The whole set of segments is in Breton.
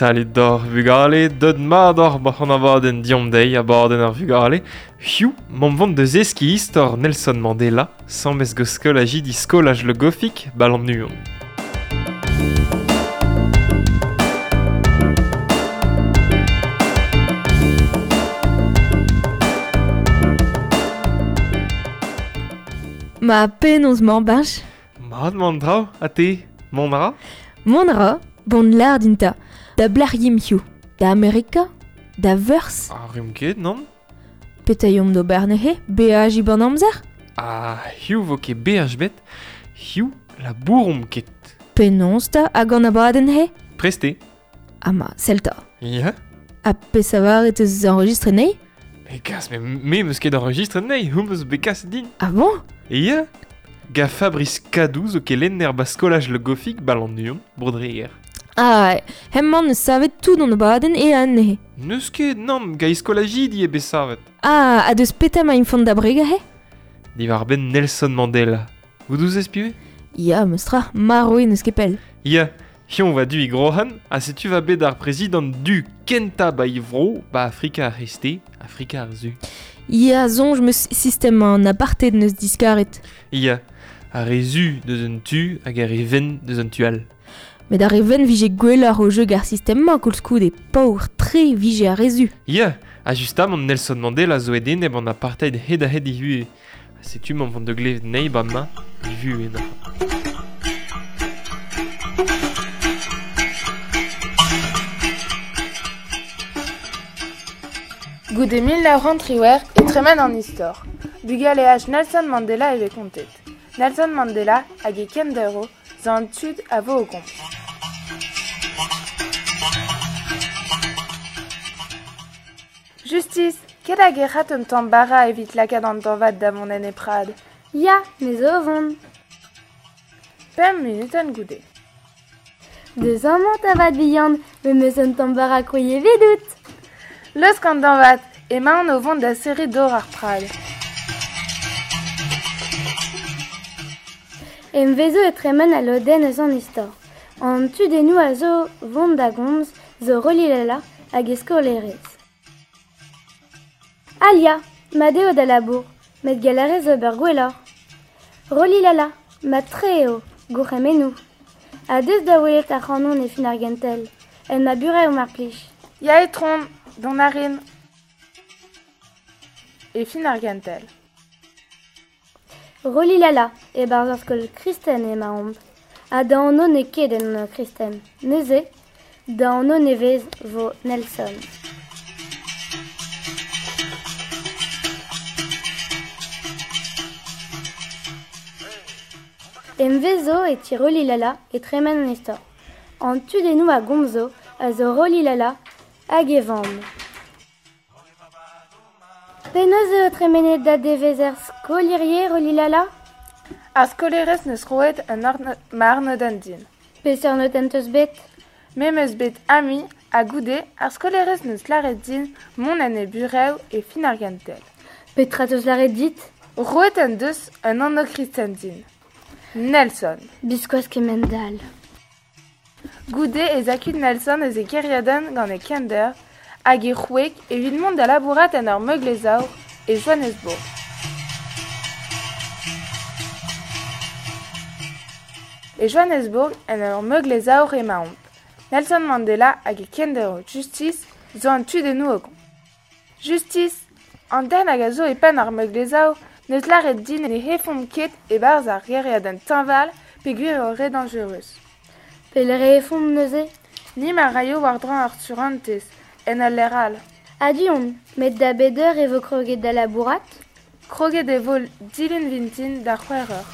salit d'or vugale, dod mat d'or bac'han avadenn diomdei a baden ar vugale, hiou, m'an vont deus eski istor Nelson Mandela, sammez go skolaji di skolaj le gofik bal an nuon. Ma penaos morbanch. Mat mandrao, a te, mondra? Mondra, bon lar dinta, da blargim hiou, da Amerika, da veurs, A rum ket, non? petaiom do bernehe, beaj i ban amzer, Hiou vo ket beaj bet, hiou la bourom ket. penons da hag an abaden he, Preste. ama, selta. Ya? A pesavar et eus enregistre nei? Bekas, me meus ket enregistret nei, hum eus bekas din. Ah bon? Ya? Ga Fabrice Kadou zo ket lenner ba skolaj le gofik bal an nuon, brodreer. Ah, hemman eus savet tout an abaden e an nehe. Neus ket, non, ga iskolaji di e besavet. Ah, a deus petam a infant da brega he? Divar ben Nelson Mandela. Vous douz espive? Ya, meustra, maroe neus kepel. Ya, hion va du i grohan, a se tu va bet ar prezident du kenta ba ivro, ba Afrika ar reste, Afrika ar zu. Ya, zonj meus sistem an aparted neus diskaret. Ya, a rezu deus un tu hag a reven deus un tual. Met a reven vije gwelar o jeu gar sistem ma koulskoud e paour tre vije a rezu. Ya, a justam an Nelson Mandela zo eden eb an apartheid hed a hed i hue. A se tu m'an vant de glev nei ba ma, i hue en a. Goude 1930 et tremen an istor. Bugaleaj Nelson Mandela eve kontet. Nelson Mandela hag e ken d'euro zo an tud a vo o gomz. Justice, ket hag e rat un tambara evit lakad an danvat da mon en e prad. Ya, ne zo vont. 5 minut an goude. Deus amant avad viand, me meus un tambara kouye vedout. Leus kant danvat, e ma an o vont da seri dor ar prad. Em vezo e tremen a loden eus an istor. An tudenou a zo vont da gomz, zo rolilala hag e skorlerez. Alia, ma deo da labour, met galarez ober gwellor. Rolilala, ma treo, gourremenou. A deus da welet ar c'hanon e fin ar gentel, en ma bure o mar plij. Ya e tron, don arin. E fin ar gentel. Rolilala, e bar skol kristen e ma omb. A da an on e ket en kristen. Neuze, da an on e vez vo Nelson. Em vezo e ti rolilala e tremen an istor. An tudenou a gomzo a zo rolilala hag e vamb. Penaos eo tremenet da devezer skolirier rolilala? Ar skolerez neus roet un ma arnodenn din. Peseur notent eus bet? Me meus bet ami a goude ar skolerez neus laret din mon en e burev e fin ar gentel. Petra eus laret dit? Roet un deus un anno kristen din. Nelson. Biskoaz kemendal. Goude e zakud Nelson eus e keriaden gant e kender hag e c'houek evit mont da labourat en ur meuglezaour e Johannesburg. E Johannesburg en ur meuglezaour e ma omp. Nelson Mandela hag e kender justice zo an tudenou o gomz. Justice, an den hag a zo e pen ar meuglezaour neus laret din e hefomp ket e barz ar geriaden tanval peogwir eo re dangereus. Pelere e fomp neuze? Ni ma raio war dran ar turantez, en al leral. Adion, met da bedeur e vo kroget da labourat? Kroget e vol dilin vintin da c'hwereur.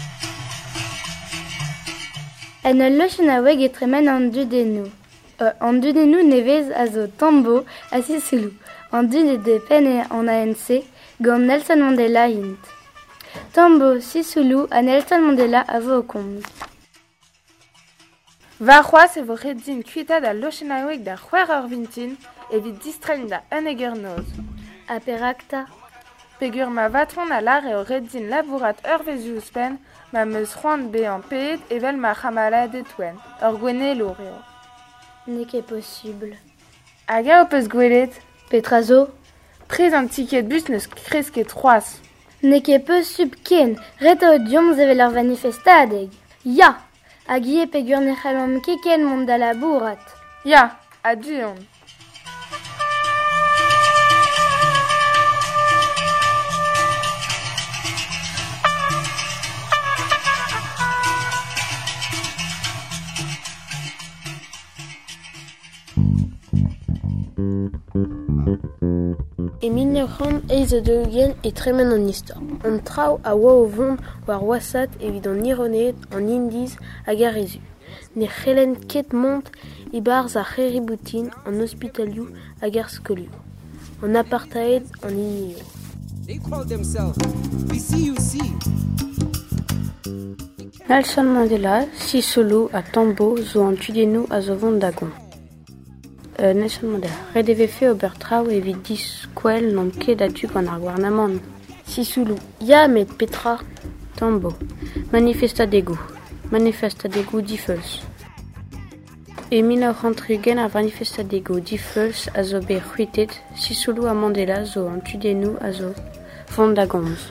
En al lochen a weg e tremen an dudenou. An dudenou nevez a zo tambo a sisoulou. An dude de pen e an ANC gant Nelson Mandela int. Tambo sisoulou a Nelson Mandela a vo o komz. Va c'hoaz e vo ret din kuitad a lochen a weg da c'hwereur vintin evit distrenn da un eger noz. A perakta? Pegur ma vatron a lar eo ret din labourat ur vezu ouspen ma meus c'hoant be an peet evel ma c'hamala detwen, ur gwenne lour eo. N'est qu'est possible. Hag o peus gwelet. Petrazo. Prez an ticket bus neus kresket 3. N'est qu'est possible ken. Reto diom zevel ar manifestadeg. Ya! Hag ie pe gurnec'halom keken mont da labourat. Ya, a duon. E 1900 eiz deugen e tremen an istor. An traoù a oa o vont war oasat evit an ironet, an indiz hag a rezu. Ne c'helen ket mont e barz ar c'heriboutin an ospitalioù hag ar skolioù. An apartheid an inio. They call themselves the CUC. Nelson Mandela, Sisulu a Tambo zo an tudennoù a zo vont da gont. Nelson Mandela. Red eve fe ober traoù evit diskwel n'an ket a dug an ar gouarnamant. Sisulu. Ya met Petra. Tambo. Manifestadegou. Manifestadegou difeus. E 1930 ar manifestadegou difeus a zo bet c'huitet. Sisulu a Mandela zo an tudennoù a zo vont da gomz.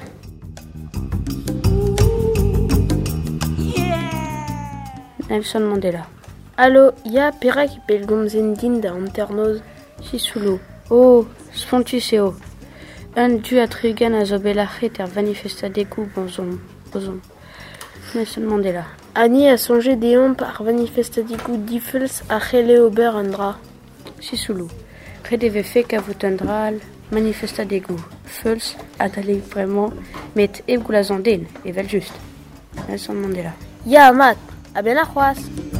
Nelson Mandela. Allo, ya perak pel gomzen din da anternoz. Sisulu. Oh, spontuseo. Un du a trugen a zo belachet ar manifestadegou bonzom. Nelson Mandela. Ani a sonje deomp ar manifestadegou difeus a c'hele ober un dra. Sisulu. Red eve fe kavout un dral manifestadegou. Feuls a dale vraiment met eb goulazan den, evel just. Nelson Mandela. Ya, mat, a ben ar c'hoaz.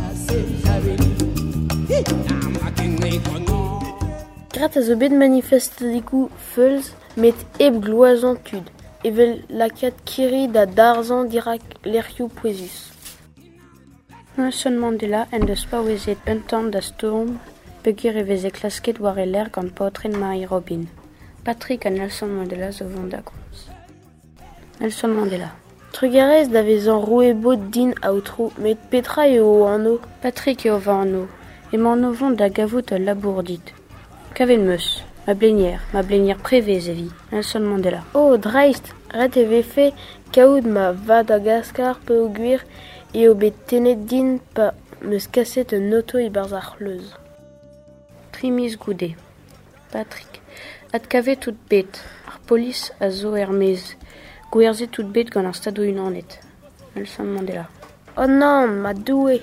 Grat a zo bet manifestadegou feuls met eb gloazan tud. Evel lakat kiri da darzan dirak lerioù poezus. Nelson Mandela en deus pa ouezet un tamm da storm peogwir e veze klasket war e ler gant paotren Marie Robin. Patrick a Nelson Mandela zo vont da gomz. Nelson Mandela. Trugarez da vezan roue bot din a outrou, met Petra eo anno. Patrick eo va anno, e m'an o vont da gavout ul labour dit. Kavel meus, ma blenier prevez evi. Nelson Mandela. Oh, dreist, ret eve fe kaout ma Madagascar pe o gwir eo bet tenet din pa meus kaset un auto e barz ar c'hleuz. Trimis goude. Patrick. Ad kave tout bet, ar polis a zo ermez. Gouerzet tout bet gant ar stadou unanet. Nelson Mandela. Oh non, ma doue.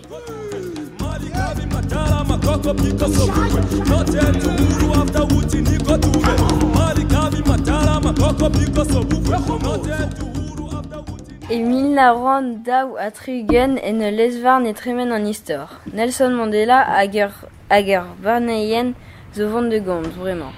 E 1900 daou a trugen en lesvar ne tremen an istor. Nelson Mandela hag ur barneien zo vont de gomz, vraiment.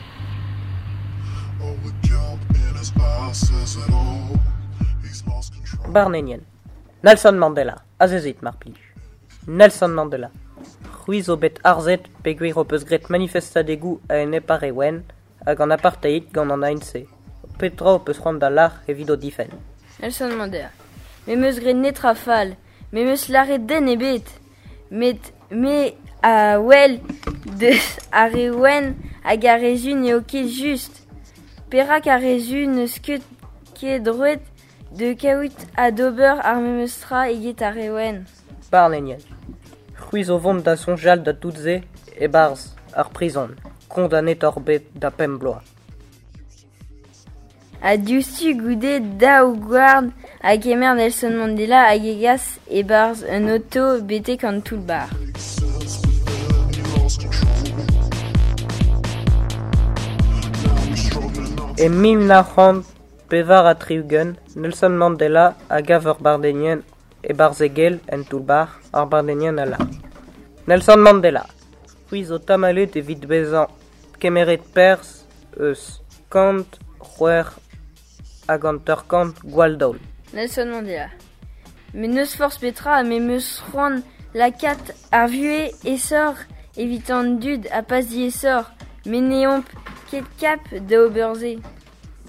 Barnenien. Nelson Mandela. Azezit marpli. Nelson Mandela. Ruiz o bet arzet peogwir o peus gret manifestadegou a en epar e wen hag an apartheid gant an ANC. Petra o peus c'hoant da lar evit o difen. Nelson Mandela. Me meus gret netra fal, me meus laret den e bet. Me a wel deus a rewen hag a rezu ne o ket just. Perak a rezu neus ket druet de kaout a d'ober ar memeustra eget a rewen. Barnenien. Ruiz o vont da sonjal da doutze e barz ar prison. Condamnet or bet da pem bloa. A diustu goude da ou gward a kemer Nelson Mandela hag egas e barz un auto bete kant tout bar. E 1900 pevar a triugen, Nelson Mandela a gav ur bardenien e barzegel en tout bar ar bardenien a la. Nelson Mandela. Ruiz o tamalet evit bezan kemeret pers eus kant c'hwer hag an ur kant gwaldaol. Nelson Mandela. Me neus force Petra me meus c'hoant lakat ar vue e sor evitant dud a pas di e sor, me neomp ket kap da oberze.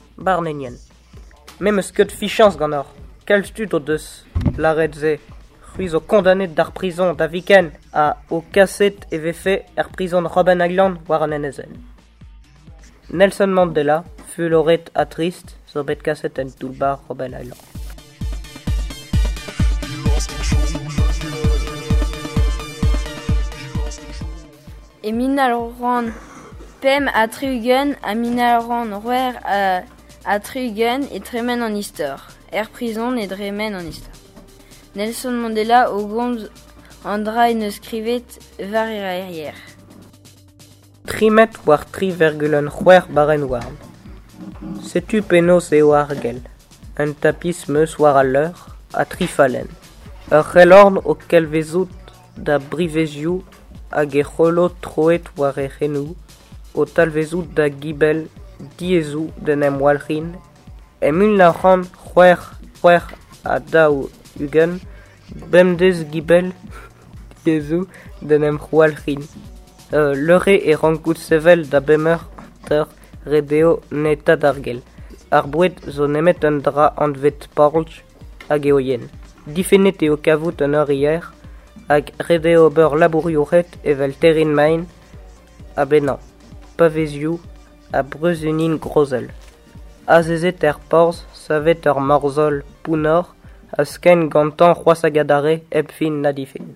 Barnenien. Me meus ket fichans gant or. Kel stud o deus laret ze. Ruiz o condamné d'ar prison da viken a o kasset e vefe prison Robben Island war an enezel. Nelson Mandela fut loret a trist zo bet kasset en toulbar Robben Island. Et Minalran Pem a Triugen, a Minalran Roer a Triugen et Tremen en Easter. Prison et Dremen en Easter. Nelson Mandela au gomz Andra ne scrivet var arrière. Trimet war 3,4 baren warn. Setu penos eo argel. Un tapis meus war à l'heure, a trifalen. Relorn o kelvezout da brivezioù hag e c'holo troet war e c'henou, o talvezout da gibel diezou den em walc'hin, e mul na c'han c'hwer a daou ugen, bemdez gibel diezou den em walc'hin. Leure e rankout sevel da bemer ter redeo neta d'argel. Ar boued zo nemet un dra an vet porlj hag eo yen. Difenet eo kavout un eur hier, hag redeo beur labourioret evel terin main a benan, paveziou a breuzunin grozel. Azezet porz, savet morzol pounor, a sken gantan c'hoasagadare eb fin na difin.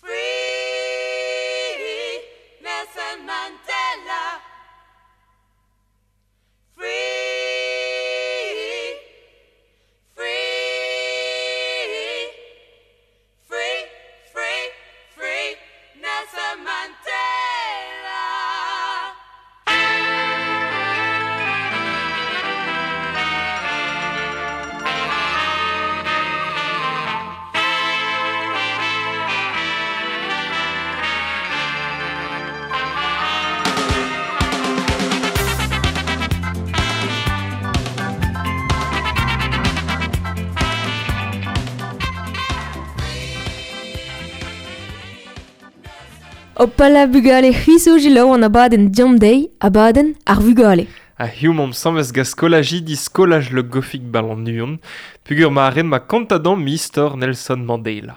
Opala bugale c'huizo jilaou an abadenn diomdei, abadenn ar vugale. A hiou mom samvez ga skolaji di skolaj le gofik balan nuon, pugur ma aren ma kantadan Mr. Nelson Mandela.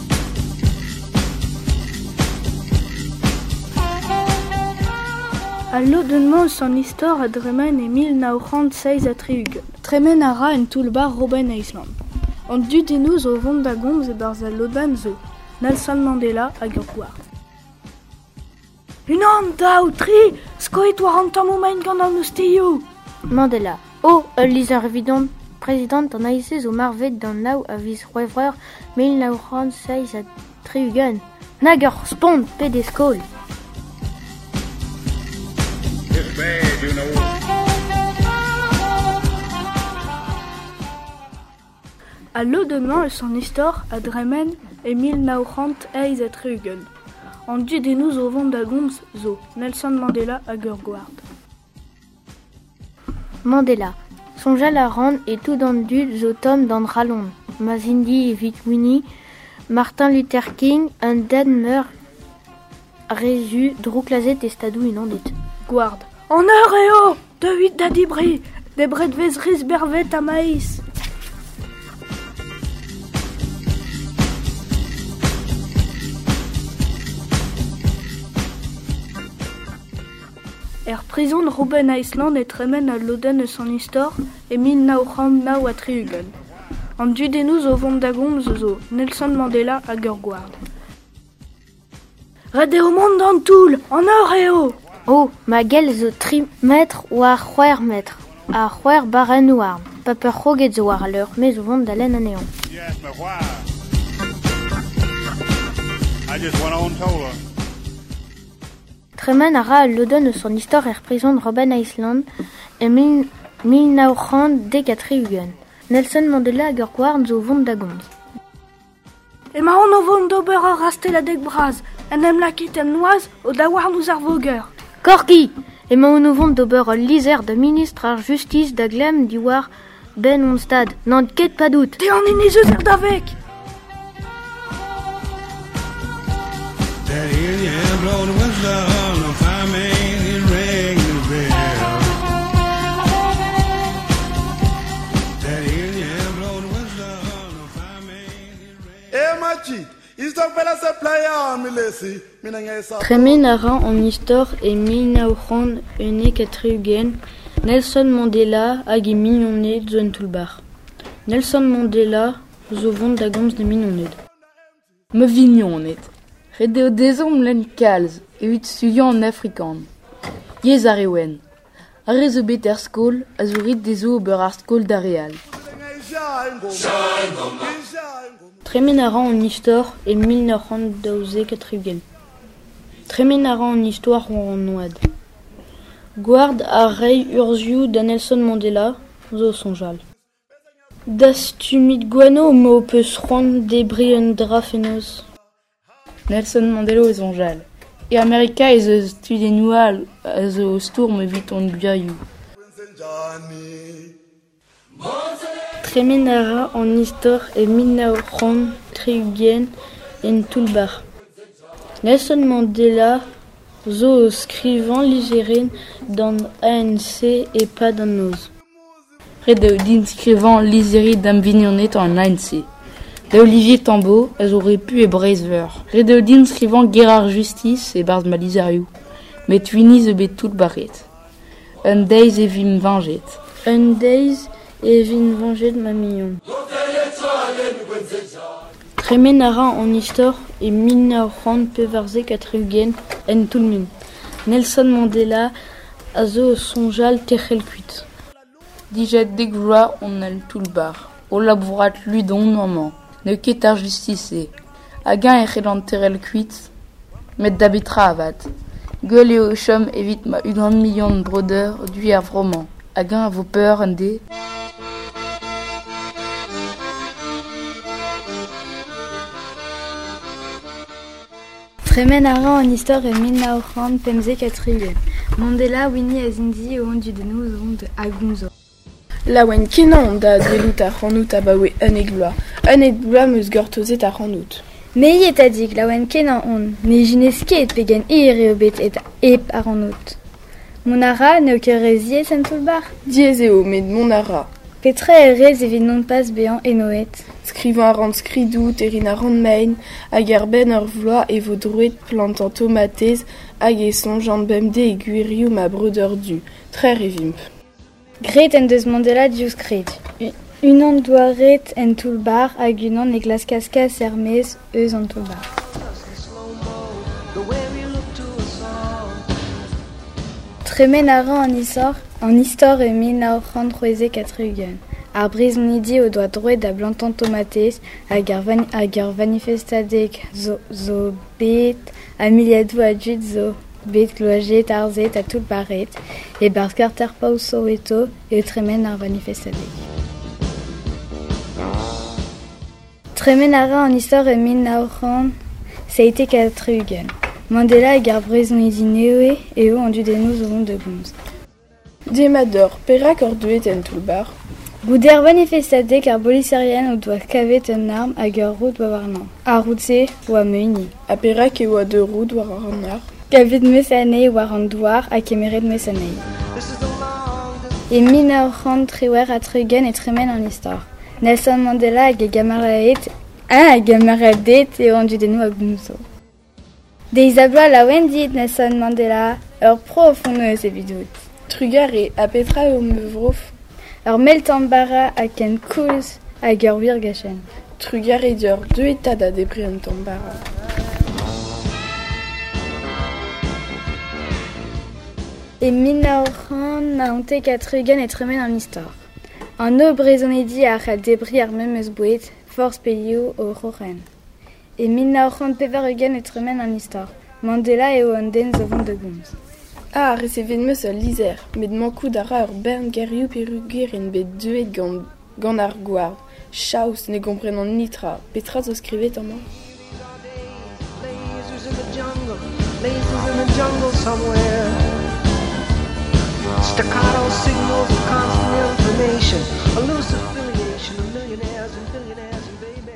A lodenman son istor a dremen e 1936 a Triugen. Tremen a ra en toulbar Robben Island. An dudenouz o vont da gomz e barz a lodan zo. Nelson Mandela a Gurgwar. Unan daou tri, skoet war an tamomain gant an osteio. Mandela. Oh, ul lizar evidon, président an aise zo marvet d'an nao a viz c'hwevrer 1936 a Triugen. Nag ur spont pe de skol. A lodenman son istor a dremen e 1936 a Triugen. An dudenouz o vont da gomz zo, Nelson Mandela a Gurgward. Mandela. Sonjal a ran et tout an dud zo tom d'an ralon. Mazindi evit Winnie, Martin Luther King, un den meur rezu drouklazet e stadou in an dit. Gward. An eur eo, de 8 da dibri, de bret vezriz bervet a maïs. Prison de Robben Island et tremen a loden son istor e 1939 a Triugen. An dudenouz o vont da gomz zo, Nelson Mandela a Gurgward. Red eo mont an toul, an eur eo. Oh, ma gel zo 3 metr ou a c'hwer metr. A c'hwer baren ou arm. Pa peur c'hoget zo war a l'heure, mais o vont da len an eon. Yes, ma c'hwer. I just went on told her. Tremen a ra loden son istor prison de Robben Island e 1910 a Triugen. Nelson Mandela a Gurgward zo vont da gomz. E ma on o vont d'ober a rastel a dek braz, en em lakit em noaz o da war nouz ar voger. Korki! E ma on o vont d'ober ul lizer da ministre ar justice da glem di war ben on stad. N'an ket pa dout. Te an in ezeus er davek! Tremen ara en histoire et 1941 Nelson Mandela hag e mignoned zo en toulbar. Nelson Mandela zo vont da gomz de mignoned. Me vignonet. Redeo dezom len kalz evit studiant en afrikan. Yez a rewen. A rezo bet er skol a zo rit dezo ober ar skol da real. Tremen ara en histoire et 1940. Tremen ara en histoire ou en noad. Guard a rei urzioù da Nelson Mandela zo sonjal. Das tumid guano mo peus c'hoant debri un drafenoz. Nelson Mandela o zonjal. E Amerika ez eus studenoual a zo stourm evit on biaioù. Tremen ara en histoire et 1930 en toulbar. Nelson Mandela zo skrivant lizeren dans ANC et pas dans noz. Redeo d'inskrivant lizeri d'am vignonet en ANC. Da Olivier Tambo, elles auraient pu e Breisver. Redeo d'inskrivant Gérard Justice et Barz Malizariou. Met vini ze bet tout barret. Un deiz e vim vanget. Un deiz e vin vanget ma mignon. Tremen ara en histoire et 1940 en toulmin. Nelson Mandela a zo sonjal techel kuit. Dijet degloa on el toulbar. O labourat ludon normand. Ne ket ar justice. Hag-eñ e c'hellan terel kuit. Met d'abitra avat. Gueul eo chom evit ma 1 million de broder dui ar vroman. Hag-eñ a vo peur un dé. Tremen ara en histoire et 1940 Mandela wini a zindi o du denou zon de agunzo. La wen kenan da delout a c'hanout a bawe un egloa meus gortozet a c'hanout. Me et a dik la wen kenan on, ne jinesket pegen ere obet et ep a c'hanout. Mon ara ne kerezi sen toulbar. Diez eo, met mon ara. Petra e rez evit non pas bean enoet. Skrivañ a rand skridout erin a rand mein hag er ben ur vloaz e vo drouet plantan tomatez hag e sonj an bemde e guirioù ma broder du. Trer e vimp. Gret en deus Mandela diouz kret. Un an doaret en toulbar hag un an e glas kaskas ermez eus an toulbar. Tremen ara en histoire e 1934. Ar brizmnidi o doa droet da blantan tomatez hag ar manifestadeg zo bet a miliadou a dud zo bet gloajet arzet a tout barret e barz karter paou Soweto e tremen ar manifestadeg. Tremen ara en histoire e 1934. Mandela hag ar brizmnidi neoe eo an dud eno zo vont de gomz. Demador, perak ur duet en toulbar. Gouder manifestadeg ar bolisarien o doa kavet un arm hag ur roud war warnan. A roudse oa meuni. A perak eo a de roud war an ar. Kavet meus anei war an douar ha kemeret meus anei. E 1933 a trugen e tremen an histoire. Nelson Mandela hag e gamaradet eo an dud eno a gounzo. Deiz a bloa laouen dit Nelson Mandela, ur prof on eus evidout. Trugar e a petra eo mevrof. Ur meltambara a ken koulz hag ur wir gachen. Trugar e dior duetad a debri an tambara. E 1994 e tremen an histoire. An o brezonedi ar a debri ar memeus bouet, force peio o roren. E 1945 e tremen an histoire. Mandela eo an den zo vont de gomz. Ah, resevet meus a lizer, met mankout a ra ur bern garioù peruger en bet deuet gant ar gward. Chaos ne gomprenan nitra, petra zo skrivet an man. Lasers in the jungle somewhere. Staccato signals of constant information. A loose affiliation of millionaires and billionaires and baby.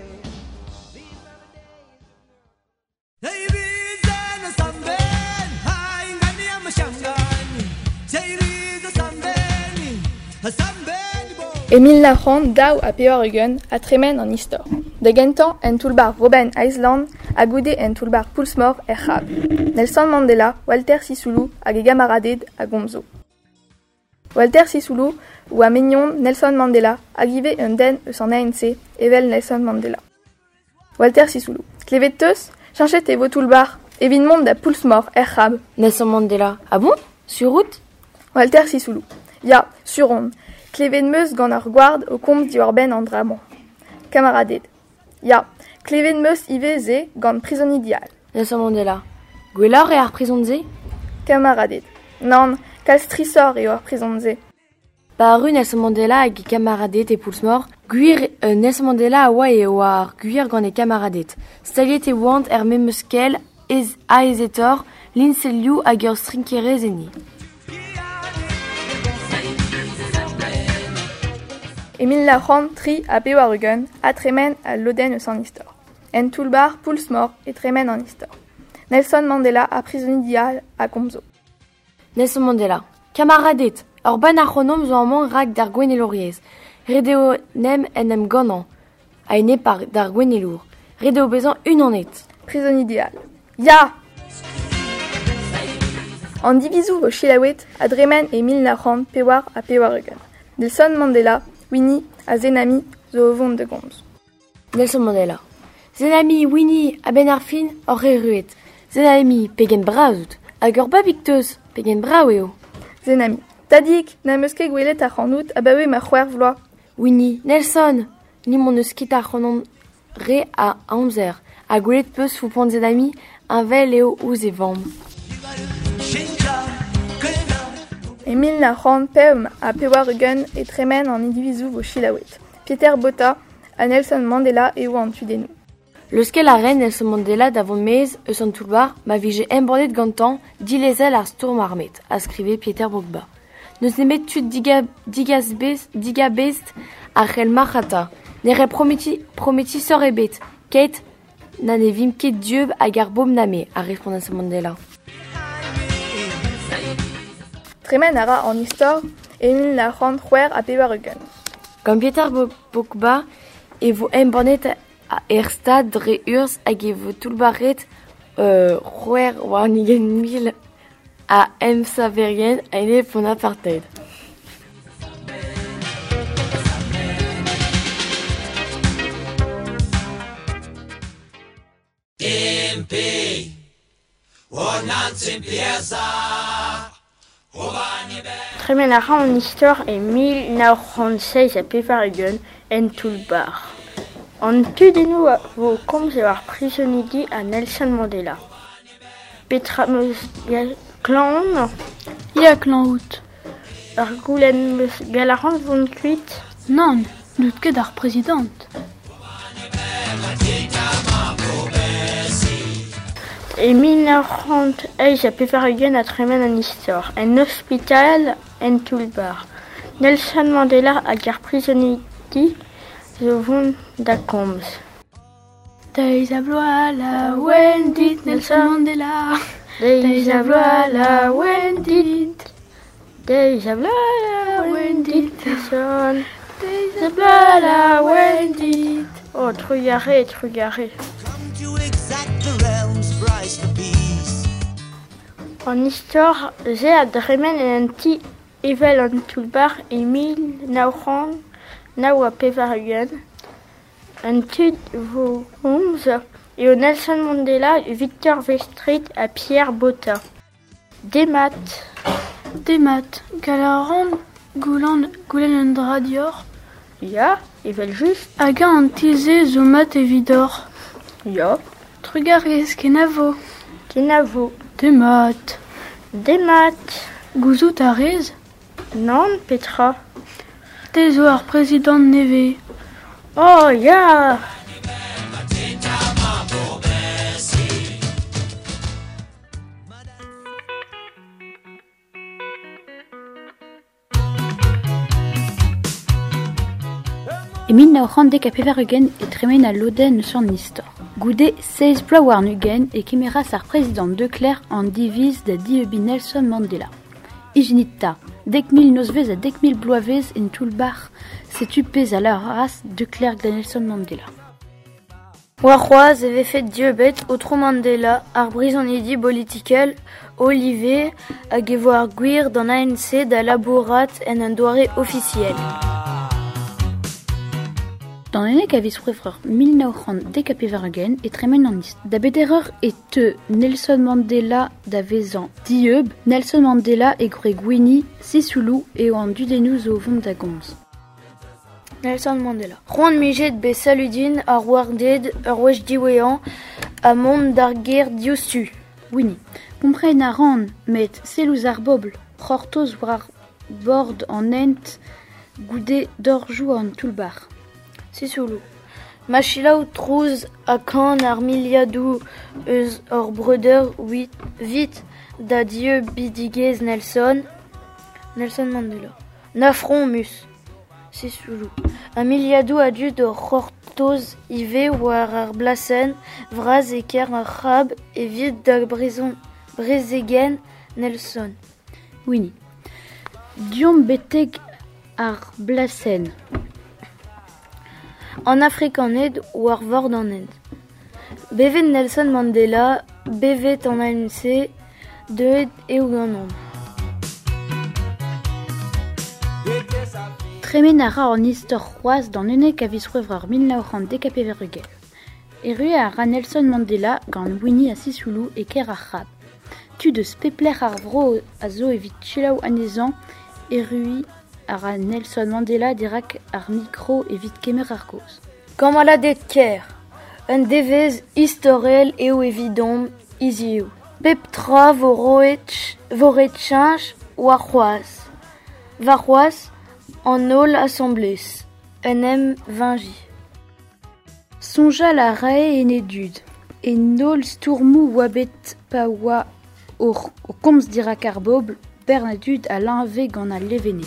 Emil Lafrant daou a pevar ugent a tremen an histoire. De gentan en toulbar Robben Island a goude en toulbar Poulsmore e Chab. Nelson Mandela, Walter Sisulu hag e gamaradet a gomzo. Walter Sisulu ou a mignon Nelson Mandela hag ive un den eus an ANC evel Nelson Mandela. Walter Sisulu. Klevet teus, chanchet e vo toulbar, evin mont da Poulsmore e Chab. Nelson Mandela. Ah bon? Sur route? Walter Sisulu. Ya, sur on. Klevet meus gant ar gward o komz di ben an dramon. Kamaradet. Ya, klevet meus ive ze gant prisoni dial. Nelson Mandela. Gwellor e ar prison ze? Kamaradet. Nan, kal strisor eo ar prison ze. Ba ru Nelson Mandela hag e kamaradet e Poulsmore, gwir Nelson Mandela a oa e oa gwir gant e kamaradet. Staliet e oant meus muskel a ezetor, linselioù hag ur strinkere zeni. Emil Lachon tri a Pewarugen a tremen a loden eus an istor. En toulbar Poulsmore e tremen an istor. Nelson Mandela a prisoni dial a komzo. Nelson Mandela. Kamaradet, ur ban ar c'honom zo amant rak d'ar gweneloriez. Redeo nem en em ganan, a ene par d'ar gwenelour. Redeo bezan un anet. Prisoni dial. Ya! An divizou vo chilawet a dremen Emil Lachon pewar a Pewarugen. Nelson Mandela, Winnie a Zenami zo o vont de gomz. Nelson Mandela. Zenami Winnie a ben ar fin or re ruet. Zenami pegen braout, hag ur babik teus pegen brao eo. Zenami. Tadik, na meus ket gwelet ar c'hanout a bawe ma c'hwer vloa. Winnie. Nelson. Ni mon eus ket ar c'hanon re a amzer. A gwelet peus foupont Zenami un vel eo ouz e vamm. Emil Lachon peum a Pewarugen e tremen an indivizou vo chilawet. Peter Botha a Nelson Mandela eo an tudenou. Leus ket la reine Nelson Mandela davon mez eus an toulbar ma vije embordet gantan dilezel ar stourm armet, a skrive Peter Bogba. Neus nemet tud diga best ar c'hell marchata. Nere prometi sor ebet, ket na ne vim ket dieub hag ar bom name, a respond Nelson Mandela. Tremen a ra an istor Emil Lachon c'hwer a Pewarugen. Gant Peter Bogba e vo embornet a er stad dre urs hag e vo toulbarret c'hwer war nigen mil a saverien a ene pon apartheid. Tempe, onantzen pieza. Tremen a ra an istor e 1936 a Pewarugen en toulbar. An tudenou vo komz eo ar prisonidi a Nelson Mandela. Petra meus klan? Ya klan out. Ar goulenn meus galaran vont kuit? Non, n'out ket ar prezident. E 1938 a Pewarugen a tremen an istor, en hospital en toulbar. Nelson Mandela hag ar prisonidi zo vont da komz. Deiz a vloa la wendit Nelson Mandela. Deiz a vloa la wendit. Deiz a vloa la wendit Nelson. Deiz a vloa la wendit. Oh, trugare. An istor ze a dremen en ti evel an toulbar e 1900 a Pewarugen. An tud vo komz eo Nelson Mandela, Victor Verstraete a Pierre Botha. Demat, galaran goulenn un dra dior. Ya, evel just. Hag an tize zo mat evidor. Ya. Trugarez, kenavo. Demat. Gouzout a rez? Non, Petra. Te zo ar prezident neve. Oh, ya! Emil Lachon dek a Pewarugen e tremen a loden eus an istor. Goude 16 ploaouarn-ugent e kemeras ar prezident de Clerc an diviz da dieubin Nelson Mandela. Ijenit ta, 10.000 nozvez a 10.000 bloavez en toulbar setu pez a la ras de Clerc da Nelson Mandela. Warroaz avait fait diebet outro Mandela ar brisonidi politikel Olivier hag e vo ar gwir d'an ANC da labourat en un doare officiel. Dans l'année qu'avis prefreur 1900 décapevargen et tremen en ist. Da bedereur et te Nelson Mandela da vezan dieb, Nelson Mandela et gre gwini sisoulou et o an dudennouz o vont da gomz. Nelson Mandela. Juan mijet be saludin ar warded ur wech diwean a mont d'ar ger diostu. Winnie. Compren a ran, met selouz ar bobl, c'hortoz war bord en ent goude d'orjou an toulbar. Sisoulou. Machilaou trouz a kan ar miliadou eus ur breder vit da dieu bidigez Nelson Mandela. Nafron mus. Sisoulou. A miliadou a dud ur c'hortoz ive war ar blasen vraz e ker ar c'hab e vid da brezegen Nelson. Winnie. Diom beteg ar blasen. En Afrique en aide ou ar vord en aide. Bevet Nelson Mandela, bevet en ANC, deuet e ou ganon. Tremen a ra an istor c'hoaz dans l'année qu'avis prefreur 1900 décapevarugel. E rue a ra Nelson Mandela gant Winnie a sisoulou e ker ar c'hab. Tu deus pepler ar vro a zo evit chelaou anezan e rue a ra Nelson Mandela dirak ar micro evit kemer ar koz. Kamala det ker, un devez istorel eo evidom iziou. Pep tra voret chanj war c'hoaz. Va c'hoaz en ol assemblés, un M20J. Sonja la rae en edud, et nol stourmou wabet pa oa o komz dirak ar bobl, bernadud a l'inve gant a levene.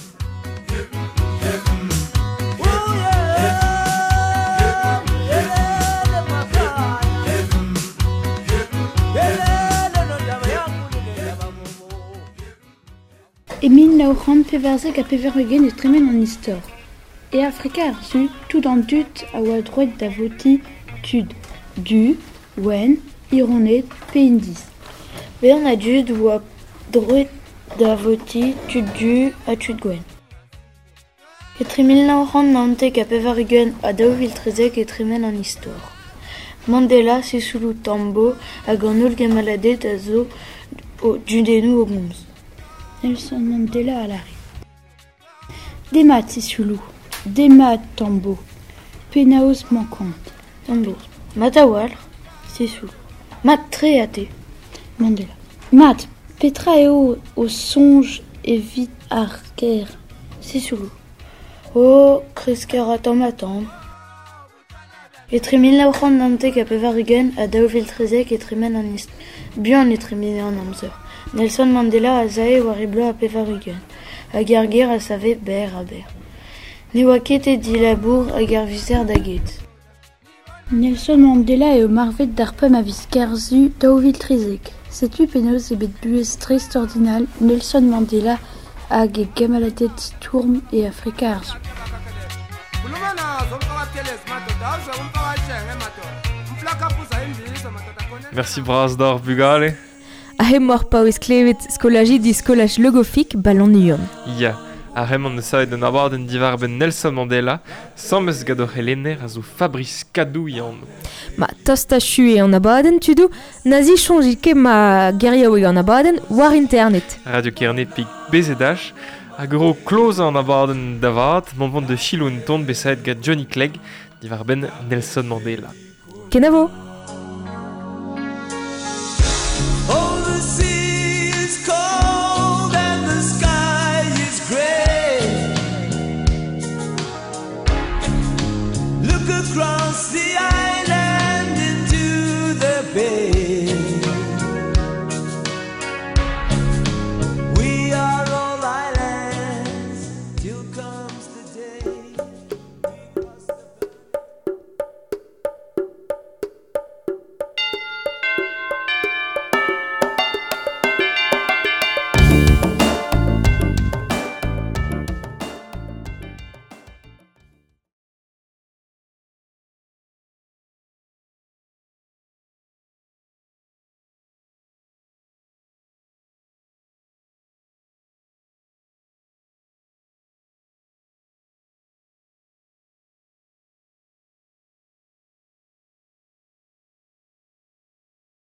Et 1900 peverzek a peveregen et tremen an istor. Et Afrika ar su, tout an dut a oa droet da voti tud du, wen, ironet, pe indiz. Bernadud oa droet da voti tud du a tud gwen. Et tremen 1990 a peveregen a daouviltrezek et tremen an istor. Mandela sisoulou tambo hag an ol gemaladet a zo dudennou o gomz. Nelson Mandela à l'arrêt. Demat sisoulou, demat tambo, penaos manquante. Tambo. Matawal, sisoulou. Mat tre ate. Mandela. Mat, petra eo au songe et vite arker. Sisoulou. Oh, kresker atam atam. Et tremen 1990 a pevaregen a daouviltrezek et tremen an ist. Bihan et tremen an amzer. Nelson Mandela a zae war e blo a pevaregen. Hag ar ger a save ber a ber. Ne oa ket e di labour hag ar viser da get. Nelson Mandela eo marvet d'ar pem a vis kerzu daouviltrezek. Setu penaos ebet buez trist ordinal Nelson Mandela hag e gemaladet tourm e Afrika ar su. Merci Brasdor Bugale. A hemmoar paouez klevet skolajit di skolaj logofik ballon nuon. Ya, a remant ne savet un abarden divarben Nelson Mandela, sammes gado helener a zo Fabrice Kadou yann. Ma tosta chue an abaden tudou, nazi chonjit ket ma geriaoueg an abaden war internet. Radio Kernet pig bezedach, a gro kloz an abarden davat, mon vont de chiloun ton besaet gant Johnny Clegg, divarben Nelson Mandela. Kenavo!